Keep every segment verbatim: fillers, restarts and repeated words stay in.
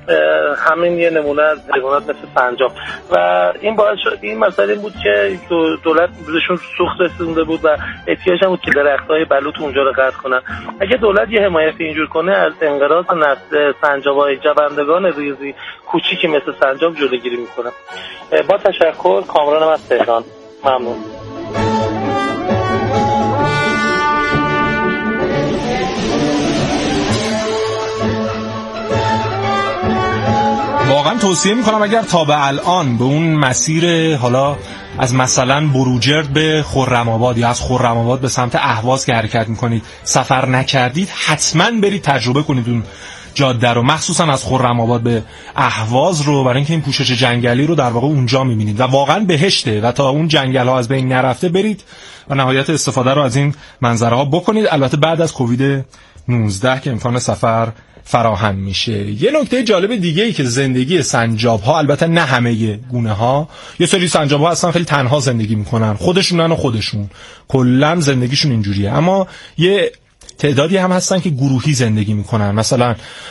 همین یه نمونه از حیوانات مثل سنجاب و این باعث شد این مسئله بود که دولت بهشون سوخت رسونده بود و احتیاج هم بود که درخت‌های بلوط اونجا رو قطع کنن. اگه دولت یه حمایت اینجور کنه از انقراض نسل سنجاب‌های جوندگان ریزی کوچیکی مثل سنجاب جلوگیری میکنه. با تشکر، کامرانم از تهران. ممنون. واقعا توصیه میکنم اگر تا به الان به اون مسیر حالا از مثلا بروجرد به خرم‌آباد یا از خرم‌آباد به سمت اهواز که حرکت میکنید سفر نکردید، حتما برید تجربه کنید اون جاده رو، مخصوصا از خرم‌آباد به اهواز رو، برای اینکه این پوشش جنگلی رو در واقع اونجا میبینید و واقعا بهشته و تا اون جنگل ها از بین نرفته برید و نهایت استفاده رو از این منظره ها بکنید. البته بعد از کووید نوزده که امکان سفر فراهم میشه. یه نکته جالب دیگه ای که زندگی سنجاب ها، البته نه همه گونه ها، یه سری سنجاب ها اصلا خیلی تنها زندگی میکنن، خودشونن و خودشون کلا زندگیشون اینجوریه، اما یه تعدادی هم هستن که گروهی زندگی میکنن. مثلا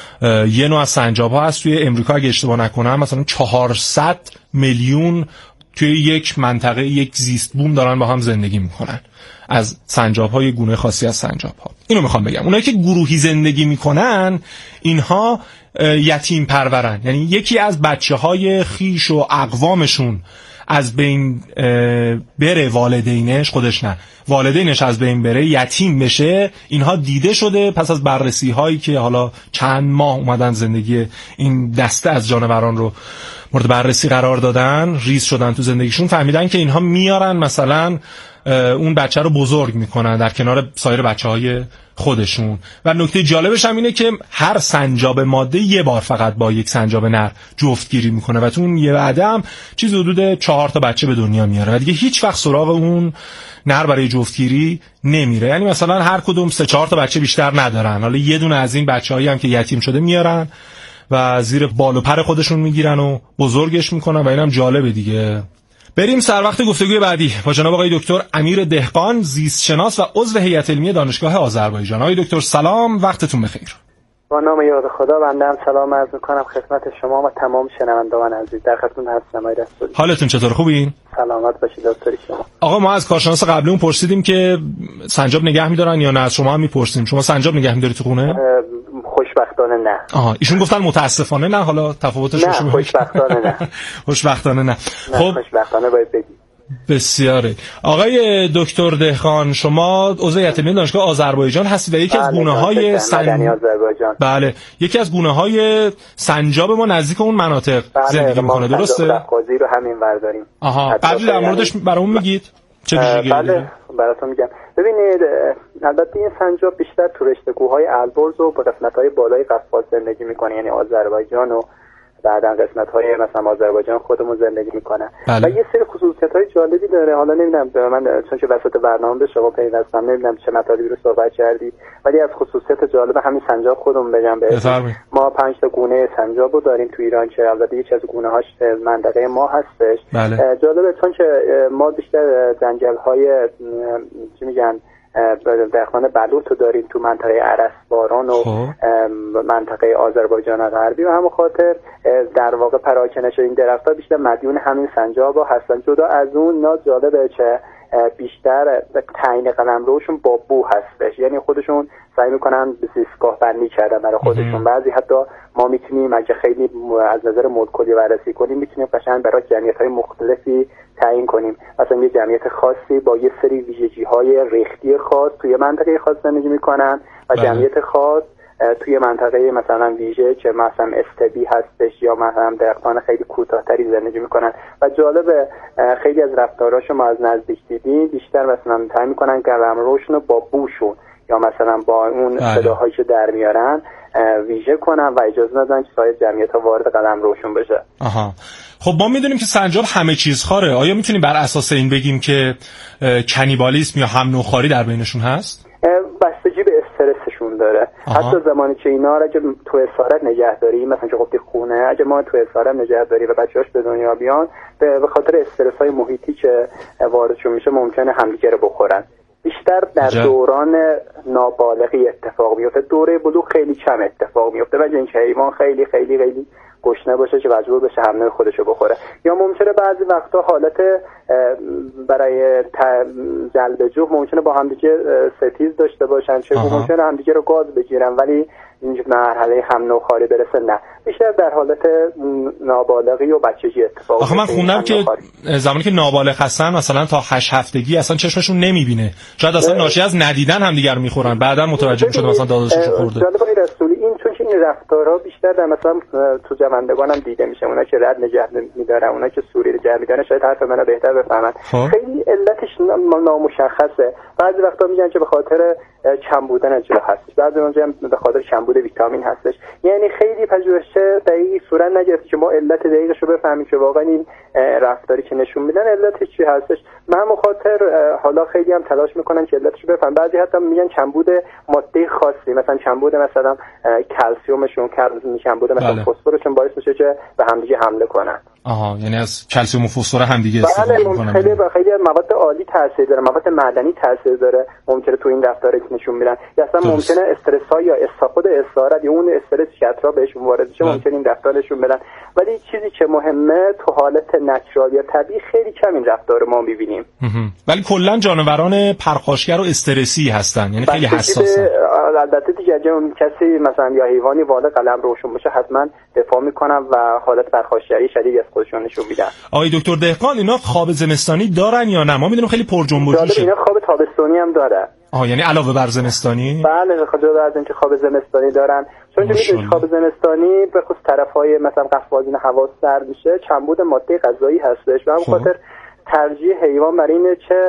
یه نوع از سنجاب ها هست توی امریکا اگه اشتباه نکنم مثلا چهارصد میلیون توی یک منطقه یک زیست بوم دارن با هم زندگی میکنن از سنجاب های گونه خاصی از سنجاب ها. اینو میخوام بگم اونایی که گروهی زندگی میکنن اینها یتیم پرورن، یعنی یکی از بچه های خیش و اقوامشون از بین بره، والدینش خودش نه والدینش از بین بره، یتیم بشه، اینها دیده شده پس از بررسی هایی که حالا چند ماه اومدن زندگی این دسته از جانوران رو مورد بررسی قرار دادن، ریز شدن تو زندگیشون، فهمیدن که اینها میارن مثلا اون بچه رو بزرگ میکنن در کنار سایر بچه های خودشون. و نکته جالبش هم اینه که هر سنجاب ماده یه بار فقط با یک سنجاب نر جفتگیری میکنه و تو اون یه وعده هم چیز حدود چهار تا بچه به دنیا میاره و دیگه هیچ وقت سراغ اون نر برای جفتگیری نمیره. یعنی مثلا هر کدوم سه چهار تا بچه بیشتر ندارن، حالا یه دونه از این بچه‌هایی هم که یتیم شده میارن و زیر بال و پر خودشون میگیرن و بزرگش میکنن و اینم جالبه دیگه. بریم سر وقت گفتگوی بعدی با جناب آقای دکتر امیر دهقان، زیست شناس و عضو هیئت علمی دانشگاه آذربایجان. آقای دکتر سلام، وقتتون بخیر. با نام یاد خدا بنده هم سلام عرض میکنم خدمت شما و تمام شنوندگان عزیز. در خدمت هستم آقای رسولی. حالتون چطور، خوبین؟ سلامت باشید دکتر شما. آقا ما از کارشناس قبلیمون پرسیدیم که سنجاب نگه می‌دارن یا نه، از شما هم می‌پرسیم شما سنجاب نگه می‌داری تو خونه؟ خوشبختانه نه. آها، ایشون گفتن متاسفانه نه، حالا تفاوتش رو نه خوشبختانه نه. خوشبختانه نه. خب خوشبختانه باید بگید. بسیاره. آقای دکتر دهقان، شما عضو هیئت علمی دانشگاه آذربایجان هستید و یکی از گونه‌های سن... بله یکی از گونه‌های سنجاب ما نزدیک اون مناطق بله. زندگی می‌کنه، درسته؟ قاضی رو همین ورداریم. آها، قبل در موردش برامون میگید؟ چه ویژگی بله داره؟ براتون میگم. ببینید البته این سنجاب بیشتر تو رشته کوههای البرز و به قسمت‌های بالای قفقاز زندگی می‌کنه، یعنی آذربایجان و بعدن قسمت‌های مثلا آذربایجان خودمون زندگی می‌کنه بله. و یه سری خصوصیت‌های جالبی داره. حالا نمیدونم من چون که وسط برنامه به شما پیوستم نمیدونم چه مطالبی رو صحبت کردید، ولی از خصوصیت جالب همین سنجاب خودمون بگم بهتون. ما پنج تا گونه سنجاب رو داریم تو ایران که البته یکی از گونه‌هاش منطقه ما هستش. بله. جالبه چون که ما بیشتر جنگل‌های چی میگن درختان بلوط رو داریم تو منطقه ارسباران و منطقه آذربایجان غربی و همون خاطر در واقع پراکنش این درخت‌ها بیشتر مدیون همین سنجاب هستن. جدا از اون نا جالبه که بیشتر تعیین قلمروشون با بو هستش، یعنی خودشون سعی میکنن به زیستگاه بندی کردن برای خودشون. بعضی حتی ما میتونیم اگه خیلی از نظر مولکولی بررسی کنیم میتونیم قشنگ برای جمعیت‌های مختلفی تعیین کنیم، مثلا یه جمعیت خاصی با یه سری ویژگی‌های ریختی خاص توی منطقه خاص زندگی میکنن و جمعیت خاص توی منطقه مثلا ویژه که مثلا استبی هستش یا مثلا درختان خیلی کوتاه‌تری زندگی میکنن. و جالب خیلی از رفتاراشون ما از نزدیک دیدیم بیشتر مثلا تعیین میکنن که قلمروشون رو با بوشون یا مثلا با اون صداهایی که در میارن ویژه کنن و اجازه ندن که سایر جمعیت‌ها وارد قلمروشون بشه. آها. خب ما میدونیم که سنجاب همه چیز خاره، آیا میتونیم بر اساس این بگیم که کنیبالیسم یا هم نوخاری در بینشون هست؟ بستگی به استرسشون داره. آها. حتی زمانی که اینا را که تو اسارت نگه داریم، مثلا که گفتی خونه، اگه ما تو اسارت نگه داریم و بچه‌هاش به دنیا بیان به خاطر استرس‌های محیطی که واردشون میشه ممکنه همدیگه رو بخورن. بیشتر در جا. دوران نابالغی اتفاق میفته. دوره بلوغ خیلی کم اتفاق میفته و اینکه حیوان خیلی خیلی خیلی گشنه باشه که مجبور بشه همه خودشو بخوره، یا ممکنه بعضی وقتا حالت برای جلب جوع ممکنه با همدیگه ستیز داشته باشن، چه ممکنه همدیگه رو گاز بگیرن، ولی این مرحله هم نوخاری برسه نه، بیشتر در حالت نابالغی و بچگی اتفاق. آخه من خوندم که زمانی که نابالغ هستن مثلا تا هشت هفتگی اصلا چشمشون نمیبینه، شاید اصلا ناشی از ندیدن همدیگه رو میخورن، بعدا متوجه میشد مثلا داداشش خورده. جالب آقای رسولی این چون این رفتارها بیشتر در مثلا تو جوندگان هم دیده میشه، اونا که رد نگه میدارن، اونا که سوری نگه میدارن، شاید حرف منو بهتر بفهمن. خیلی علتش نامشخصه. بعضی وقتا میگن که به خاطر کم بودن جا هستش، بعضی وقتا به خاطر کمبود ویتامین هستش. یعنی خیلی پژوهش دقیقی صورت نگرفته که ما علت دقیقش رو بفهمیم که واقعا این رفتاری که نشون میدن علتش چی هستش. من مخاطر حالا خیلی هم تلاش میکنن که علتش رو بفهمن. بعضی حتی میگن کمبود ماده خاصی، مثلا کمبود مثلا کلسیومشون، کمبود مثلا فسفرشون باعث میشه که به همدیگه حمله کنن. آها، یعنی از کلسیم و فسفر همدیگه استفاده میکنن. خیلی خیلی مواد عالی تاثیر داره، مواد معدنی تاثیر داره، ممکنه تو این رفتار نشون میدن. یا اصلا ممکنه استرس ها یا استفاده اسارت یا اون استرس که اطراف بهشون وارد شه ممکنه این رفتار نشون بدن. ولی چیزی که مهمه تو حالت نچرال یا طبیعی خیلی کم این رفتار ما میبینیم. ولی کلا جانوران پرخاشگر و استرسی هستن، یعنی خیلی حساسن. البته دیگه کسی مثلا یا حیوانی والا قلم روشون باشه حتما دفاع میکنن و حالت پرخاشگری شدید از خودشون نشون میدن. آقای دکتر دهقان اینا خواب زمستانی دارن یا نه؟ ما میدونیم خیلی پر جنب و جوشه. اینا خواب تابستانی هم داره. آها، یعنی علاوه بر زمستانی؟ بله، خاطر از اینکه خواب زمستانی دارن. چون که میدونید خواب زمستانی به خصوص طرفای مثلا قفازین هوا سرد میشه، کمبود ماده غذایی هستش و همون خاطر ترجیح حیوان برای اینه که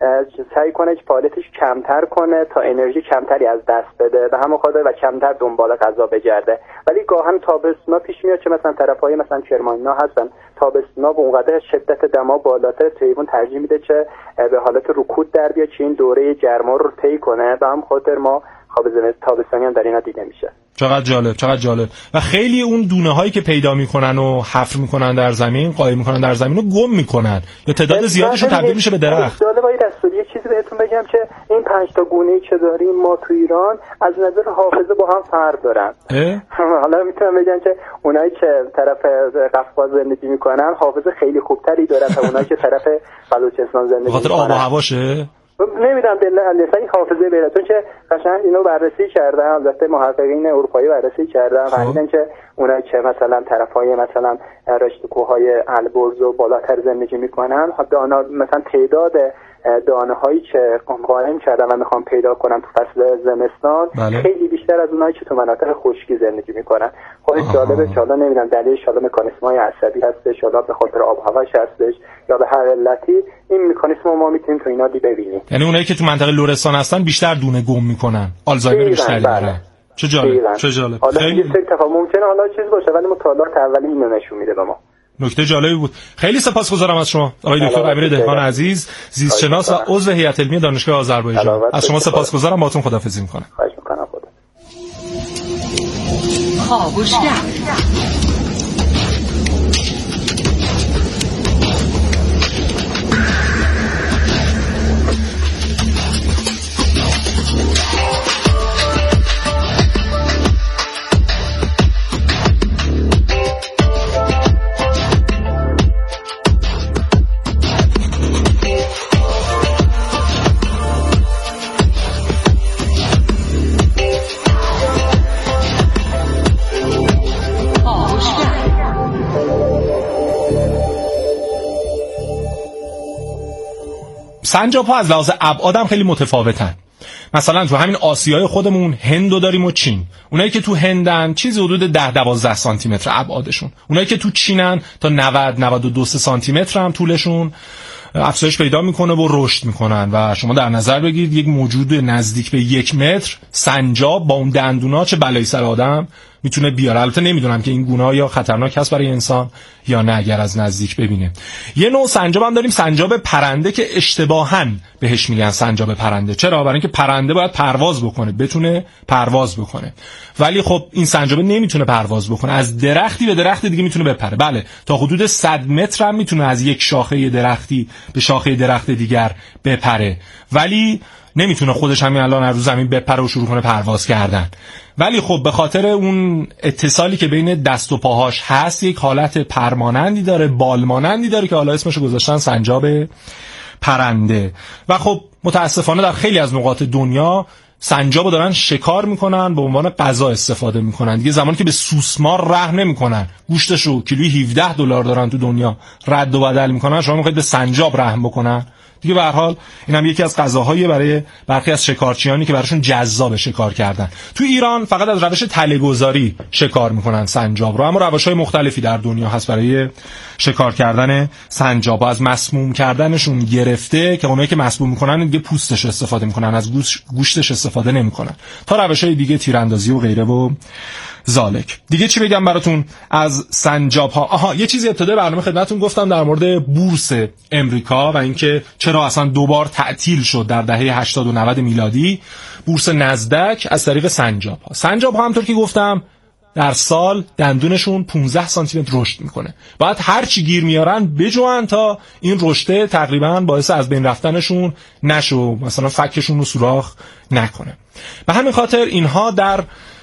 سعی کنه که فعالیتش کمتر کنه تا انرژی کمتری از دست بده و همون خاطر و کمتر دنبال غذا بگرده. ولی گاهن تابستونا پیش میاد که مثلا طرفای مثلا کرمانینا هستن، تابستونا به اونقدر شدت دما بالاتر حیوان ترجیح میده که به حالت رکود در بیاد که این دوره گرما رو طی کنه و هم خاطر ما خواب تابستانی هم در اینا دیده میشه. چقدر جالب، چقدر جالب. و خیلی اون دونه هایی که پیدا میکنن و حفر میکنن در زمین، قایم میکنن در زمین رو گم میکنن یا تعداد زیادشون تبدیل میشه به درخت. جالب آقای رسولی، یه چیزی بهتون بگم که این پنج تا گونه‌ای که داریم ما تو ایران از نظر حافظه با هم فرق دارن. حالا میتونم بگم که اونایی که طرف قفقاز زندگی میکنن حافظه خیلی خوبتری دارن تا اونایی که طرف بلوچستان زندگی میکنن. بخاطر آب و هواشه؟ نمیدونم دلن این حافظه بیرتون که قشنگ اینو بررسی کردن، البته محققین اروپایی بررسی کردن، فهمیدن که اونایی که مثلا طرفای مثلا رشته کوههای البرز و بالاتر زندگی میکنن، دانا مثلا تعداد دانه هایی که قائم کردن و میخوان پیدا کنن تو فصل زمستان بله. خیلی بیشتر از اونایی که تو مناطق خشکی زندگی میکنن. خودش جالبه که حالا نمیدونم دلیلش حالا مکانیسم‌های عصبی هستش، حالا به خاطر آب و هواش هستش، یا به هر علتی این مکانیسم ما میتونیم تو اینا دی ببینیم. یعنی اونایی که تو منطقه لرستان هستن بیشتر دونه گم میکنن، آلزایمر بیشتری دارن. چه جالب، چه جالب. خیلی تفاوت ممکنه حالا چیز باشه ولی مطالعات اولی اینو نشون میده به ما. نکته جالبی بود. خیلی سپاسگزارم از شما آقای دکتر امیر دهقان عزیز، زیست شناس و عضو هیئت علمی دانشگاه آذربایجان. از شما سپاسگزارم، باهاتون خداحافظی میکنم. خواهش میکنم. خدا. سنجاب‌ها از لحاظ ابعاد هم خیلی متفاوتن. مثلا تو همین آسیای خودمون هندو داریم و چین. اونایی که تو هندن چیزی حدود ده دوازده سانتی متر ابعادشون. اونایی که تو چینن تا نود نود و دو سانتی متر هم طولشون افزایش پیدا میکنه و رشد میکنن و شما در نظر بگیرید یک موجود نزدیک به یک متر سنجاب با اون دندونا چه بلایی سر آدم میتونه بیاره. البته نمیدونم که این گونه‌ها یا خطرناک هست برای انسان یا نه اگر از نزدیک ببینه. یه نوع سنجاب هم داریم، سنجاب پرنده، که اشتباهاً بهش میگن سنجاب پرنده. چرا؟ برای اینکه پرنده باید پرواز بکنه، بتونه پرواز بکنه، ولی خب این سنجاب نمیتونه پرواز بکنه. از درختی به درخت دیگه میتونه بپره. بله، تا حدود صد متر هم میتونه از یک شاخه درختی به شاخه درخت دیگر بپره، ولی نمیتونه خودش همین الان از رو زمین بپره و شروع کنه پرواز کردن، ولی خب به خاطر اون اتصالی که بین دست و پاهاش هست یک حالت پرمانندی داره، بالمانندی داره که حالا اسمشو گذاشتن سنجاب پرنده. و خب متاسفانه در خیلی از نقاط دنیا سنجابو دارن شکار میکنن، به عنوان غذا استفاده میکنن دیگه. زمانی که به سوسمار رحم نمیکنن، گوشتشو کیلویی هفده دلار دارن تو دنیا رد و بدل میکنن، شما میخواید به سنجاب رحم بکنن دیگه؟ به هر حال اینم یکی از غذاهایی برای برخی از شکارچیانی که براشون جذاب شکار کردن. تو ایران فقط از روش تله‌گذاری شکار میکنن سنجاب رو، اما روش‌های مختلفی در دنیا هست برای شکار کردن سنجاب. از مسموم کردنشون گرفته که اونایی که مسموم میکنن دیگه پوستش استفاده میکنن، از گوشتش استفاده نمیکنن، تا روش‌های دیگه تیراندازی و غیره و زالک. دیگه چی بگم براتون از سنجاب ها؟ آها، یه چیزی ابتدای برنامه خدمتتون گفتم در مورد بورس امریکا و اینکه چرا اصلا دوبار تعطیل شد در دهه هشتاد و نود میلادی بورس نزدک از طریق سنجاب ها. سنجاب ها همونطور که گفتم در سال دندونشون پانزده سانتی متر رشد میکنه. باید هر چی گیر میارن بجوان تا این رشته تقریبا باعث از بین رفتنشون نشه، مثلا فکشون رو سوراخ نکنه. به همین خاطر اینها در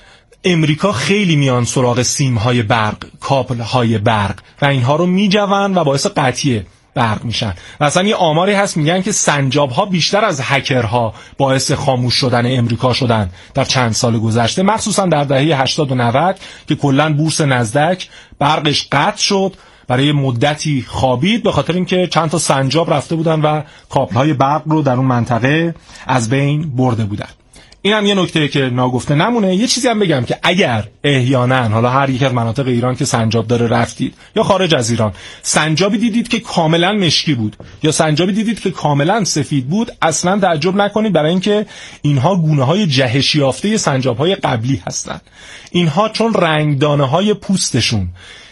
امریکا خیلی میان سراغ سیم‌های برق، کابل‌های برق و اینها رو میجوون و باعث قطعی برق میشن. و اصلا یه آماری هست میگن که سنجاب‌ها بیشتر از هکرها باعث خاموش شدن امریکا شدن در چند سال گذشته، مخصوصا در دهه هشتاد و نود که کلاً بورس نزدک برقش قطع شد، برای مدتی خوابید به خاطر اینکه چند تا سنجاب رفته بودن و کابل‌های برق رو در اون منطقه از بین برده بودن. این هم یه نکته که ناگفته نمونه. یه چیزی هم بگم که اگر احیانا حالا هر یک از مناطق ایران که سنجاب داره رفتید یا خارج از ایران سنجابی دیدید که کاملا مشکی بود یا سنجابی دیدید که کاملا سفید بود، اصلا تعجب نکنید، برای اینکه اینها گونه‌های جهش یافته سنجاب‌های قبلی هستند. اینها چون رنگدانه‌های پوستشون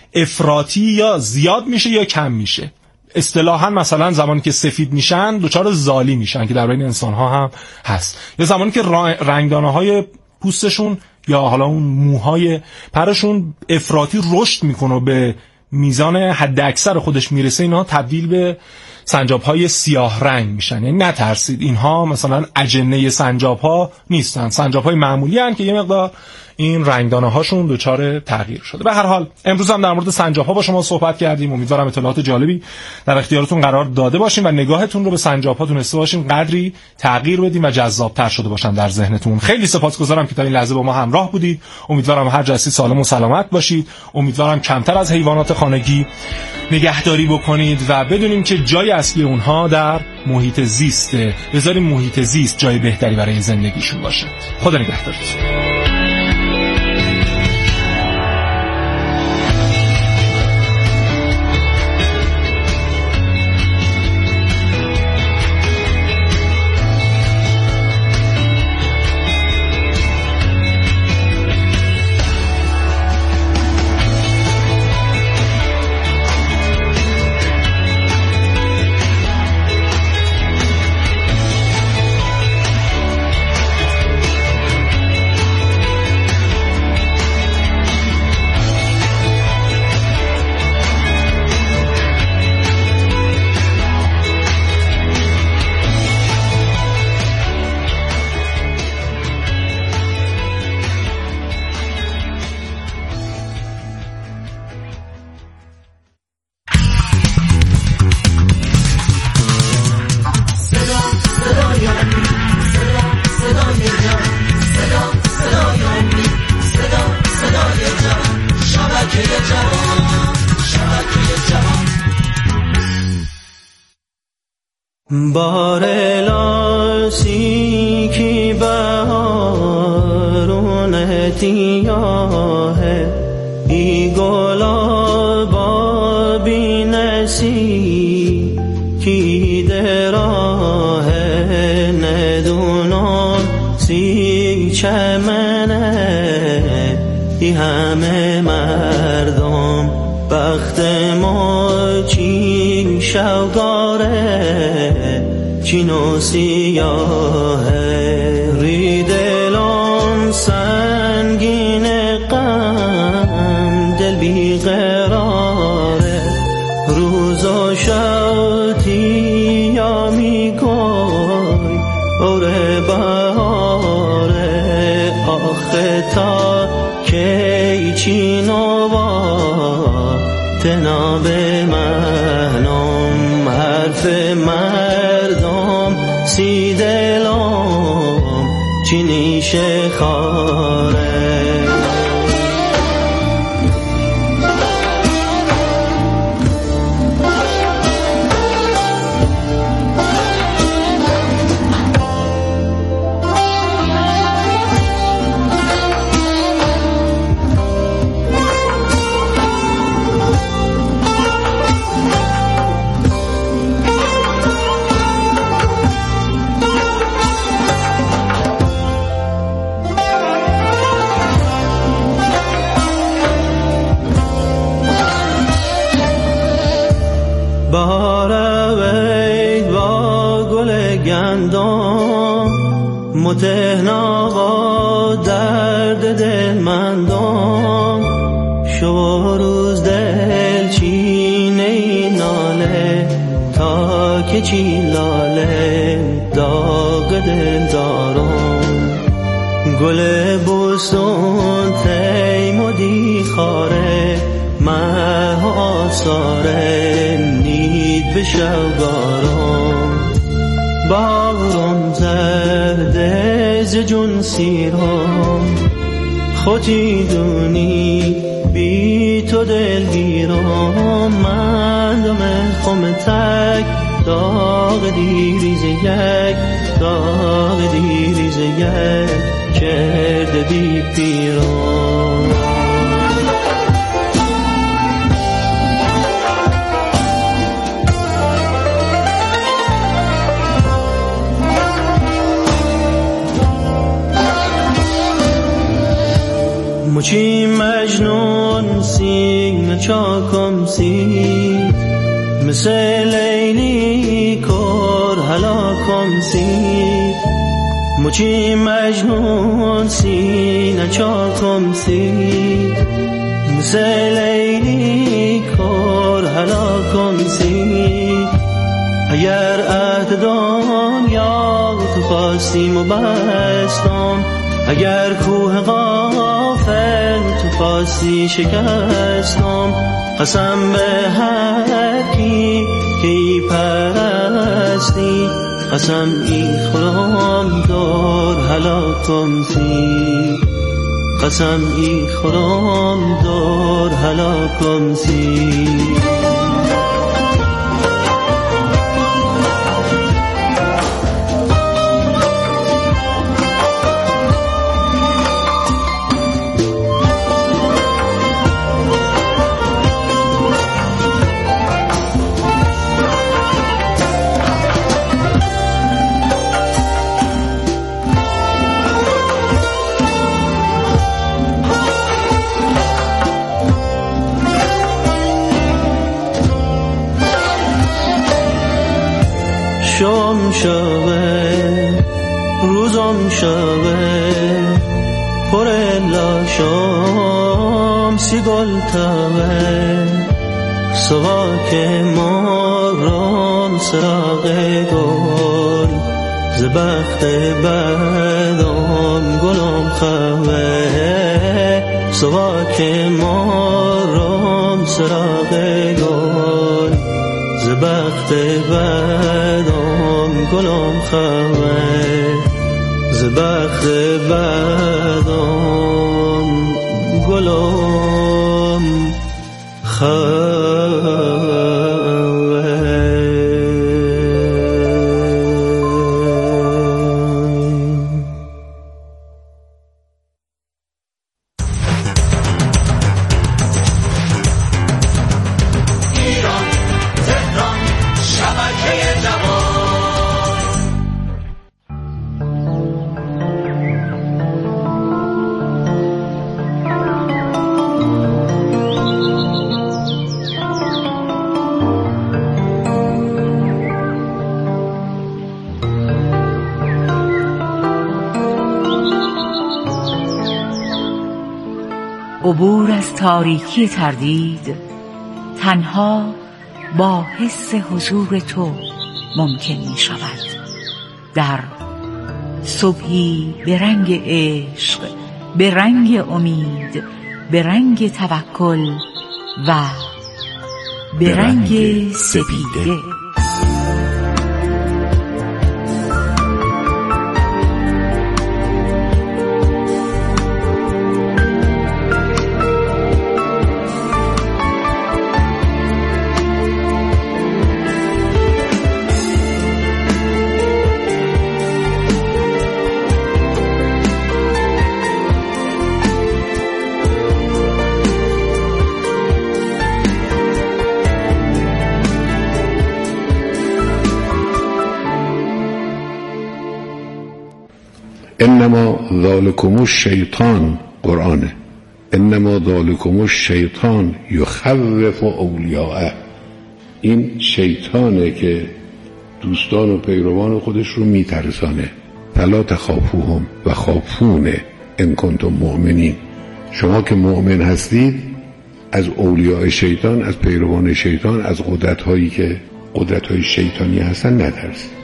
افراطی یا زیاد میشه یا کم میشه، اصطلاحاً مثلا زمانی که سفید میشن دچار زالی میشن که در بین انسان‌ها هم هست، یا زمانی که رنگدانه‌های پوستشون یا حالا اون موهای پرشون افراطی رشد میکنه و به میزان حد اکثر خودش میرسه، اینها تبدیل به سنجاب‌های سیاه رنگ میشن. یعنی نترسید، اینها مثلا اجنه سنجاب‌ها نیستن، سنجاب‌های معمولی هستند که یه مقدار این رنگدانه هاشون دچار تغییر شده. به هر حال امروز هم در مورد سنجاب ها با شما صحبت کردیم. امیدوارم اطلاعات جالبی در اختیارتون قرار داده باشیم و نگاهتون رو به سنجاب ها تونسته باشیم قدری تغییر بدیم و جذاب‌تر شده باشن در ذهنتون. خیلی سپاسگزارم که تا این لحظه با ما همراه بودید. امیدوارم هر جا هستید سالم و سلامت باشید. امیدوارم کمتر از حیوانات خانگی نگهداری بکنید و بدونیم که جای اصلی اونها در محیط زیسته. بذاریم محیط زیست جای بهتری برای زندگیشون باشه. خدا نگهدارتون. बारेलासी की बहारों नहतिया है इगोला बाबी नसी की दरा है नदुनान सी चमने همه مردم بخت ما چی شوگاره چین و سیاهه ری دلم سنگین غم دل بی قراره روز و شب تیامی گوی اوره تناب منام، حرف مردم سی دلم چی نیشه خاره. بهار اوید با گل گندم، متهنا با درد دل مندم. شو روز دل چینه این ناله، تا که چی لاله داغ دل دارم. گل بوستون تیم و دی خاره، مه آثاره نید به شوگارم. باغرم زرده ز جون سیرم، خودی دونی بی تو دلگیرم. من دم خم تک داغ دیریز یک، داغ دیریز یک کرده بی پیرم. مچی مجنون سینگ چاکم سید، مثل لیلی کر هلاکم سید. مچی مجنون سینگ چاکم سید، مثل لیلی کر هلاکم سید. اگر عهد دنیا تو خواستیم و بستم، اگر کوه غافل تو خواستی شکستم. قسم به هر کی که ای پرستی، قسم ای خورم دور هلاکم سی، قسم ای خورم دور هلاکم سی. شام شوه روزم شوه، پر لاشام سی گل تاوه. سواک مارم سراغ گل، ز بخت بدم گلم خوه. سواک مارم سراغ گل، ز بخت بدم گلم خوه. ز بخت بدم گلم خوه. عبور از تاریکی تردید تنها با حس حضور تو ممکن می شود. در صبحی به رنگ عشق، به رنگ امید، به رنگ توکل و به رنگ سپیده. انما ذالکم الشیطان، قرآنه، انما ذالکم الشیطان یخوف اولیاءه. این شیطانه که دوستان و پیروان خودش رو میترسانه. فلا تخافوهم و خافون ان کنتم مؤمنین. شما که مؤمن هستید از اولیاء شیطان، از پیروان شیطان، از قدرت هایی که قدرت های شیطانی هستن نترسید.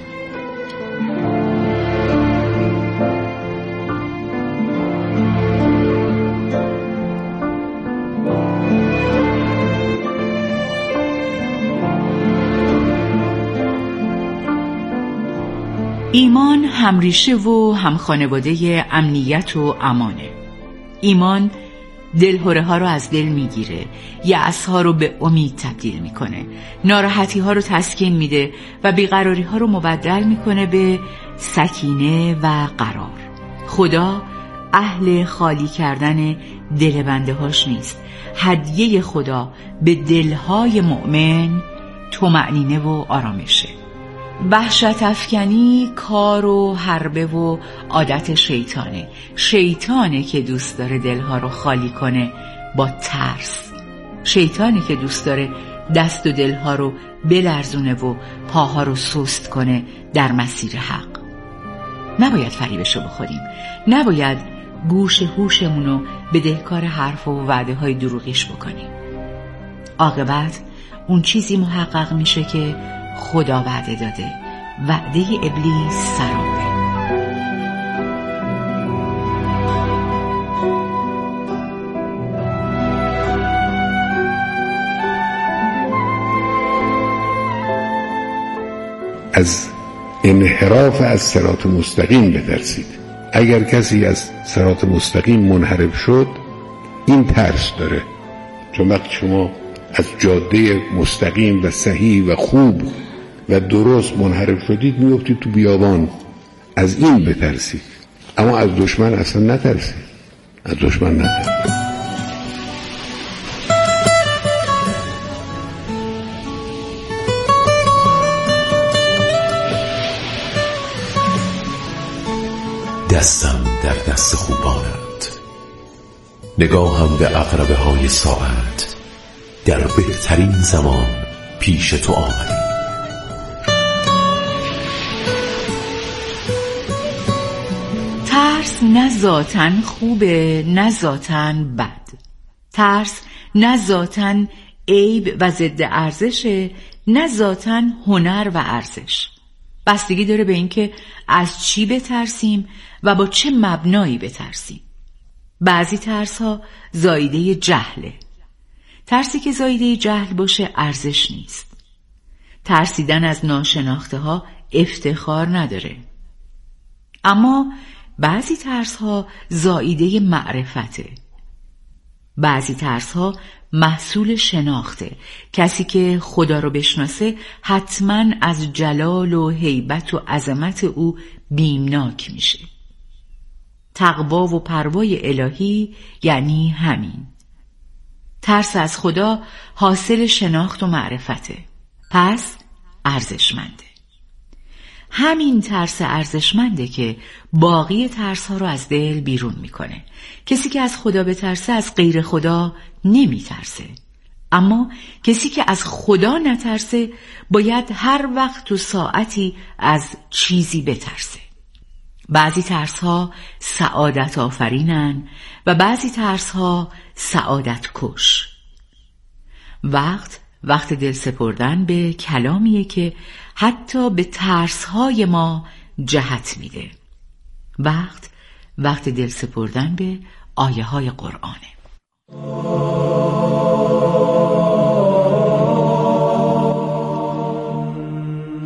ایمان همریشه و همخانواده امنیت و امانه. ایمان دلهره ها رو از دل میگیره، یأس ها رو به امید تبدیل میکنه، ناراحتی ها رو تسکین میده و بیقراری ها رو مبدل میکنه به سکینه و قرار. خدا اهل خالی کردن دل بنده هاش نیست. هدیه خدا به دلهای مؤمن طمأنینه و آرامشه. وحشت افکنی کار و حربه و عادت شیطانه. شیطانه که دوست داره دلها رو خالی کنه با ترس. شیطانه که دوست داره دست و دلها رو بلرزونه و پاها رو سست کنه در مسیر حق. نباید فریبشو بخوریم. نباید گوش هوشمونو به دهکار حرف و وعده های دروغیش بکنیم. عاقبت اون چیزی محقق میشه که خدا وعده داده. وعده ابلیس سرابه. از انحراف از صراط مستقیم بترسید. اگر کسی از صراط مستقیم منحرف شد این ترس داره، چون وقتی شما از جاده مستقیم و صحیح و خوب و درست منحرف شدید میافتید تو بیابان. از این بترسید، اما از دشمن اصلا نترسید. از دشمن نترسید. دستم در دست خوبانت، نگاهم به عقربه های ساعت، در بهترین زمان پیش تو آمدی. ترس نه ذاتاً خوبه نه ذاتاً بد. ترس نه ذاتاً عیب و ضد ارزشه، نه ذاتاً هنر و ارزش. بستگی داره به اینکه از چی بترسیم و با چه مبنایی بترسیم. بعضی ترس ها زایده جهله. ترسی که زایده جهل باشه ارزش نیست. ترسیدن از ناشناخته ها افتخار نداره. اما بعضی ترس ها زایده معرفته. بعضی ترس ها محصول شناخته. کسی که خدا رو بشناسه حتما از جلال و هیبت و عظمت او بیمناک میشه. تقوا و پروای الهی یعنی همین. ترس از خدا حاصل شناخت و معرفته، پس ارزشمنده. همین ترس ارزشمنده که باقی ترس ها رو از دل بیرون میکنه. کسی که از خدا بترسه از غیر خدا نمیترسه، اما کسی که از خدا نترسه باید هر وقت و ساعتی از چیزی بترسه. بعضی ترس ها سعادت آفرینن و بعضی ترس ها سعادت کش. وقت وقت دل سپردن به کلامیه که حتی به ترس های ما جهت میده. وقت وقت دل سپردن به آیه های قرآنه.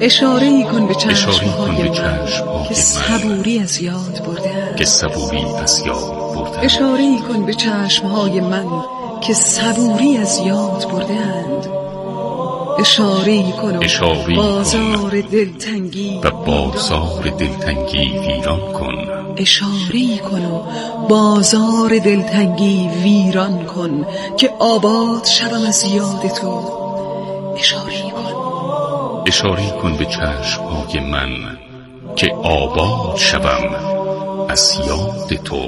اشاره‌ای کن به چشم‌های من که صبوری از یاد برده‌اند. که صبوری از یاد برده‌اند. اشاره‌ای کن به چشم‌های من که صبوری از یاد برده‌اند. اشاره‌ای کن و بازار دلتنگی و بازار دلتنگی ویران کن. اشاره‌ای کن و بازار دلتنگی ویران کن که آباد شوم از یاد تو. اشاره‌ای کن اشاره‌ای کن به چشم‌های من که آباد شوم از یاد تو.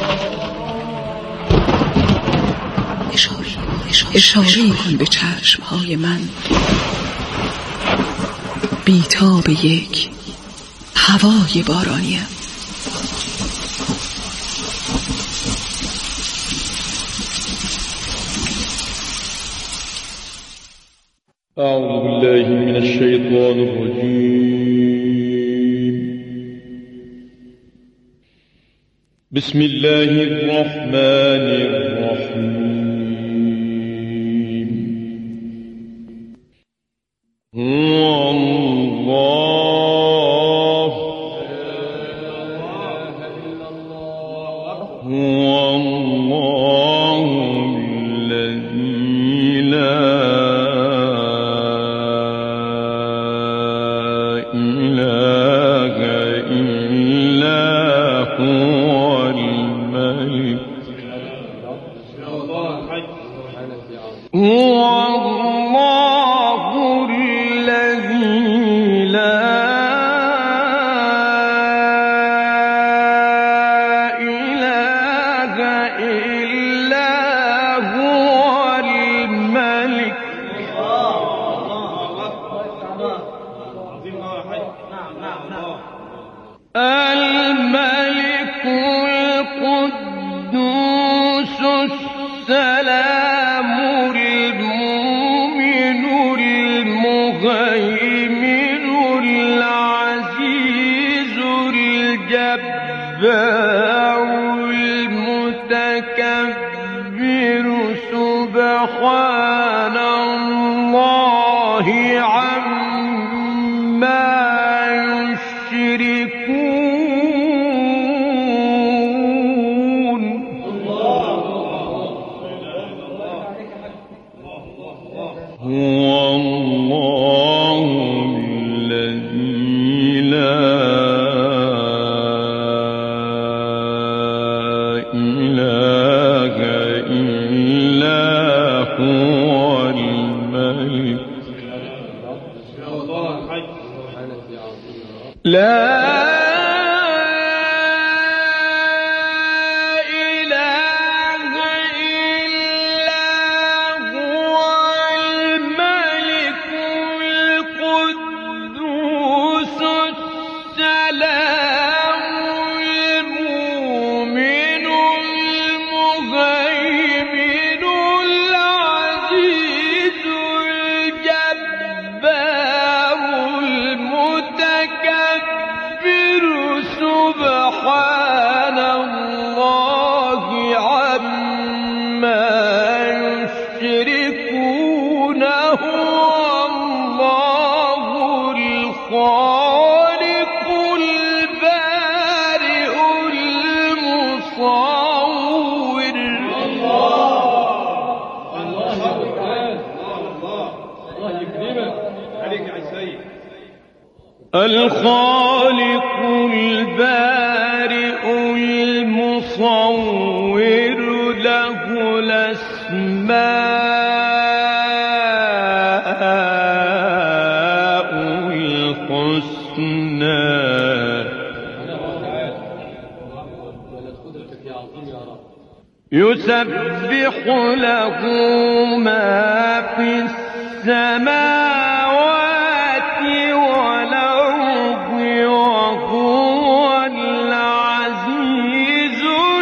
اشاره‌ای کن به چشم‌های من بی‌تاب یک هوای بارانیم. أعوذ بالله من الشيطان الرجيم. بسم الله الرحمن الرحيم. هو الله هو الله الذي لا الملك القدوس السلام المؤمن المهيمن العزيز الجبار المتكبر سبحان الله عما يشركون. هو الله الذي لا إله إلا هو الملك لا سبحان الله عما يشركون. هو الله الخالق البارئ المصور. الخالق البارئ المصور له الأسماء الحسنى. يسبح له ما في السماوات والأرض وهو العزيز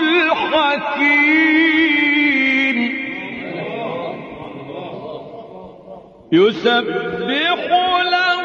الحكيم. يسبح له